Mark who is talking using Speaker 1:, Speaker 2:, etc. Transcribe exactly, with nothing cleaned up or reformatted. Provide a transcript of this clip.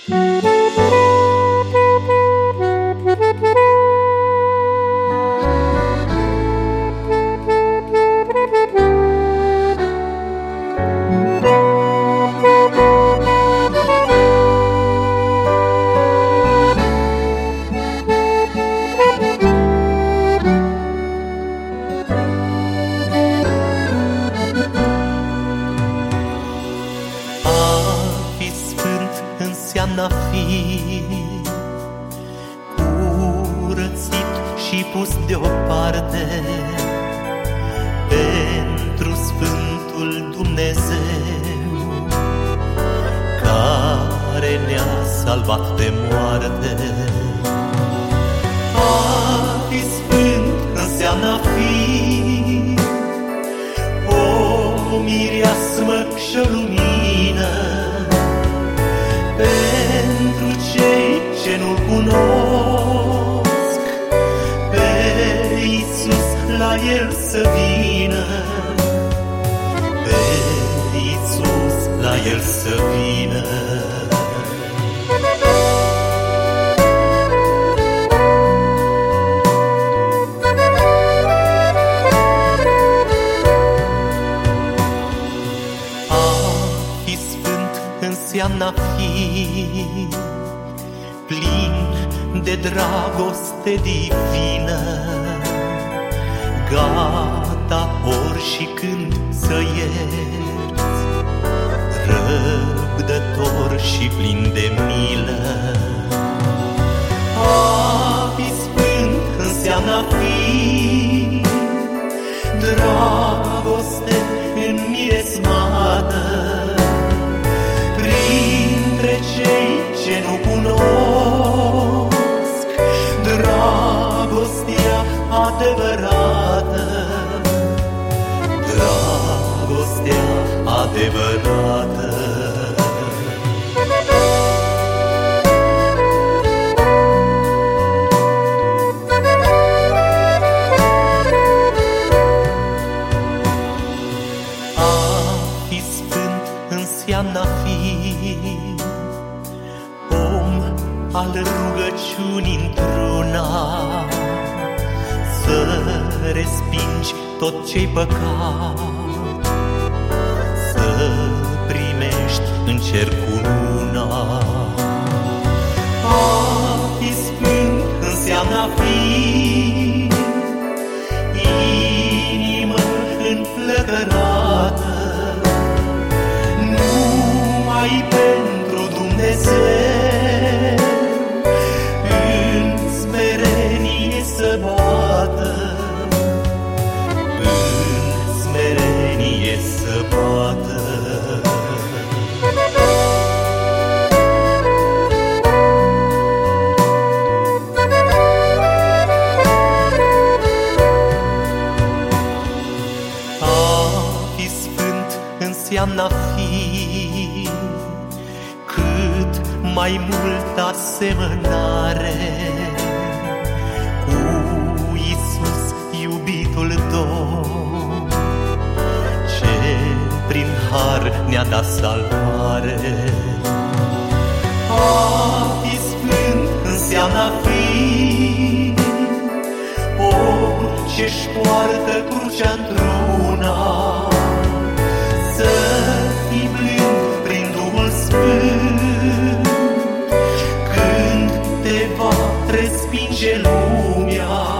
Speaker 1: Înseamnă a fi curățit și pus deoparte pentru Sfântul Dumnezeu care ne-a salvat de moarte. A fi sfânt înseamnă a fi o mireasmă și o lumină pentru cei ce nu-L cunosc, pe Iisus la El să vină, pe Iisus la El să vină. Înseamnă a fi plin de dragoste divină, gata ori și când să ierți, răbdător și plin de milă. A fi sfânt înseamnă a fi dragoste înmiresmată printre cei ce nu cunosc dragostea adevărată, dragostea adevărată. A fi sfânt înseamnă a fi om al rugăciunii într-una, să respingi tot ce-i păcat, să primești în cer cununa. A fi sfânt înseamnă a fi inimă înflăcărată numai pentru Dumnezeu, în smerenie să bată, în smerenie să bată. A fi sfânt înseamnă a fi cât mai multă asemănare cu Iisus, iubitul Domn, ce prin har ne-a dat salvare. A fi sfânt înseamnă a fi orice-și poartă crucea într-una, să fii blând prin Duhul Sfânt când te va respinge lumea.